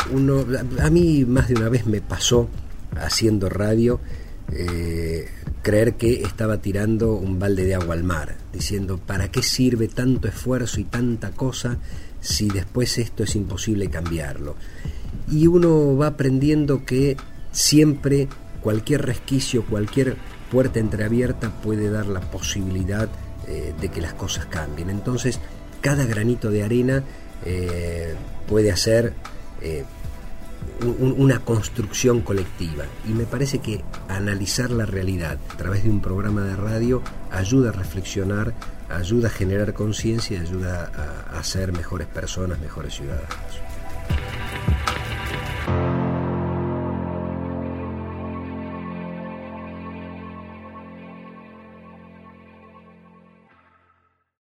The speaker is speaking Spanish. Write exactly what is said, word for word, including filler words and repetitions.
uno, a mí más de una vez me pasó haciendo radio, eh, creer que estaba tirando un balde de agua al mar, diciendo, ¿para qué sirve tanto esfuerzo y tanta cosa si después esto es imposible cambiarlo? Y uno va aprendiendo que siempre cualquier resquicio, cualquier puerta entreabierta puede dar la posibilidad eh, de que las cosas cambien. Entonces, cada granito de arena eh, puede hacer eh, un, una construcción colectiva, y me parece que analizar la realidad a través de un programa de radio ayuda a reflexionar, ayuda a generar conciencia y ayuda a, a ser mejores personas, mejores ciudadanos.